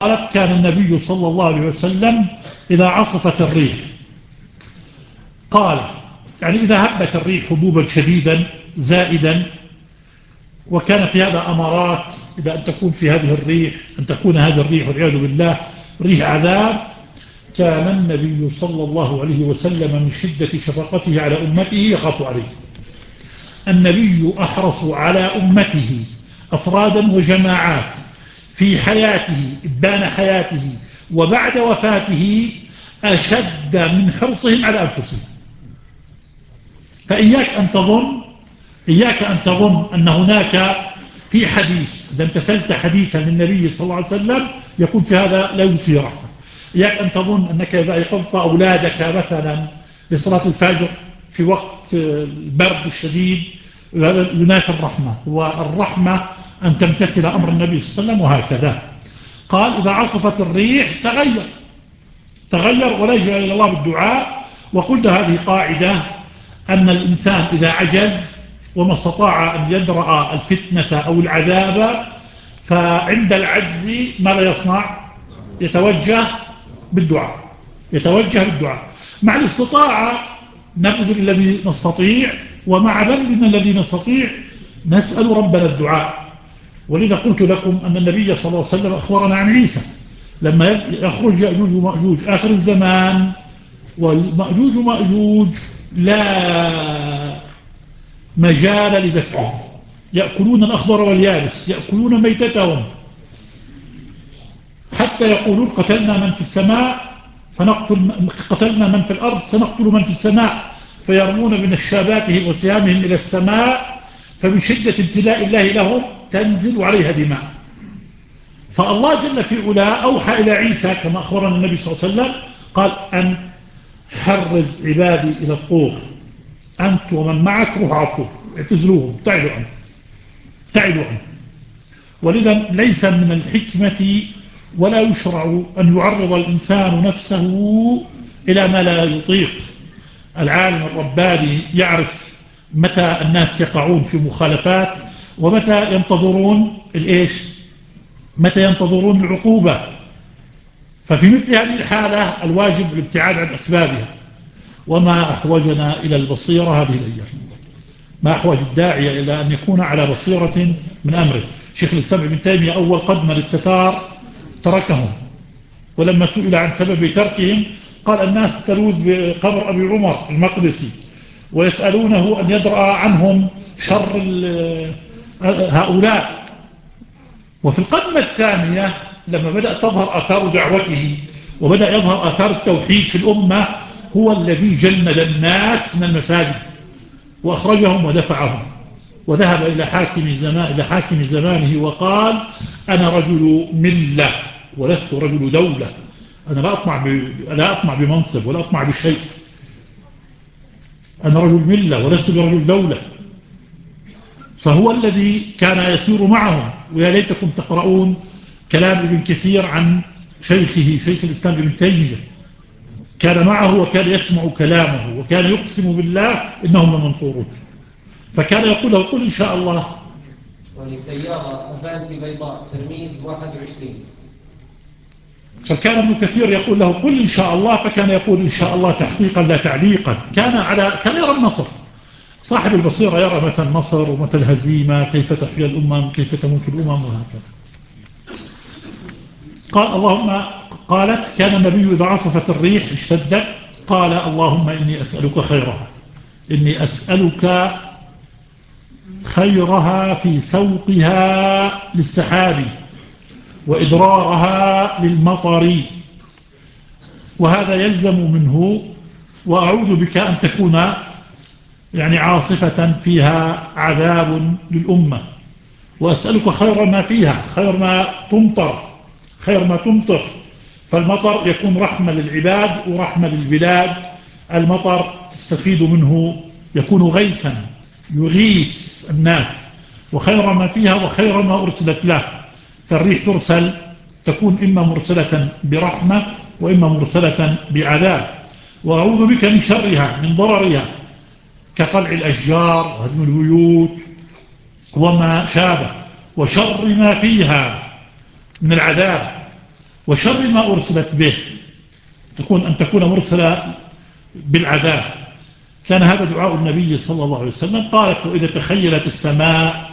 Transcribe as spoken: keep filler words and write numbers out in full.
قالت كان النبي صلى الله عليه وسلم إذا عصفت الريح قال يعني إذا هبت الريح هبوبا شديدا زائدا وكان في هذا أمارات إلى أن تكون في هذه الريح أن تكون هذه الريح والعياذ بالله ريح عذاب، كان النبي صلى الله عليه وسلم من شدة شفقته على أمته يخاف عليه. النبي أحرص على أمته أفرادا وجماعات في حياته إبان حياته وبعد وفاته أشد من حرصهم على أنفسهم. فإياك أن تظن إياك أن تظن أن هناك في حديث إذا امتثلت حديثا للنبي صلى الله عليه وسلم يكون في هذا لا يوجد فيه رحمة. إياك أن تظن أنك إذا أيقظت أولادك مثلا لصلاة الفجر في وقت البرد الشديد ينافي الرحمة، والرحمة أن تمتثل أمر النبي صلى الله عليه وسلم. وهكذا قال إذا عصفت الريح تغير تغير ولجأ إلى الله بالدعاء. وقلت هذه قاعدة أن الإنسان إذا عجز وما استطاع أن يدرأ الفتنة أو العذاب فعند العجز ماذا يصنع؟ يتوجه بالدعاء يتوجه بالدعاء مع الاستطاعة نبذل الذي نستطيع، ومع بذلنا الذي نستطيع نسأل ربنا الدعاء. ولذا قلت لكم أن النبي صلى الله عليه وسلم أخبرنا عن عيسى لما يخرج يأجوج ومأجوج آخر الزمان، والمأجوج ومأجوج لا مجال لدفعهم، يأكلون الأخضر واليابس، يأكلون ميتتهم حتى يقولون قتلنا من في السماء فنقتل قتلنا من في الأرض سنقتل من في السماء، فيرمون بنشاباتهم وسهامهم إلى السماء فبشدة ابتلاء الله لهم تنزل عليها دماء. فالله جل في علاه أوحى إلى عيسى كما أخبرنا النبي صلى الله عليه وسلم قال أن حرز عبادي إلى الطور، أنت ومن معك روح على الطور اعتزلوهم ابتعدوا عنه ابتعدوا عنه. ولذا ليس من الحكمة ولا يشرع أن يعرض الإنسان نفسه إلى ما لا يطيق. العالم الرباني يعرف متى الناس يقعون في مخالفات ومتى ينتظرون الإيش متى ينتظرون العقوبة. ففي مثل هذه الحالة الواجب الابتعاد عن أسبابها. وما أحوجنا إلى البصيرة هذه الأيام، ما أحوج الداعية إلى أن يكون على بصيرة من أمره. شيخ الإسلام ابن تيمية أول قدم للتتار تركهم، ولما سئل عن سبب تركهم قال الناس تلوذ بقبر أبي عمر المقدسي ويسألونه أن يدرأ عنهم شر هؤلاء. وفي القدمة الثانية لما بدأ تظهر آثار دعوته وبدأ يظهر آثار التوحيد في الأمة هو الذي جند الناس من المساجد وأخرجهم ودفعهم، وذهب إلى حاكم زمان إلى حاكم زمانه وقال أنا رجل ملة ولست رجل دولة، أنا لا أطمع ب... لا أطمع بمنصب ولا أطمع بشيء، أنا رجل ملة ولست برجل دولة. فهو الذي كان يسير معهم. ويا ليتكم تقرؤون كلام ابن كثير عن شيخه شيخ الإسلام ابن تيمية، كان معه وكان يسمع كلامه وكان يقسم بالله إنهم لمنصورون. فكان يقول له قل إن شاء الله. ولسيارة أفانتي بيضاء ترميز واحد وعشرين. فكان ابن كثير يقول له قل إن شاء الله، فكان يقول إن شاء الله تحقيقا لا تعليقا. كان على كان يرى النصر. صاحب البصيرة يرى متى النصر ومتى الهزيمة، كيف تحيا الأمم، كيف تموت الأمم، وهكذا. قال اللهم قالت كان النبي إذا عصفت الريح اشتدت قال اللهم إني أسألك خيرها، إني أسألك خيرها في سوقها للسحاب وإدرارها للمطر، وهذا يلزم منه. وأعوذ بك أن تكون يعني عاصفة فيها عذاب للأمة، وأسألك خير ما فيها، خير ما تمطر خير ما تمطر فالمطر يكون رحمة للعباد ورحمة للبلاد. المطر تستفيد منه يكون غيثا يغيث الناس، وخير ما فيها وخير ما أرسلت له. فالريح ترسل تكون إما مرسلة برحمة وإما مرسلة بعذاب. وأعوذ بك من شرها من ضررها كقلع الأشجار وهدم البيوت وما شابه، وشر ما فيها من العذاب. وشر ما أرسلت به، تكون أن تكون مرسلة بالعذاب. كان هذا دعاء النبي صلى الله عليه وسلم. قالت: وإذا تخيلت السماء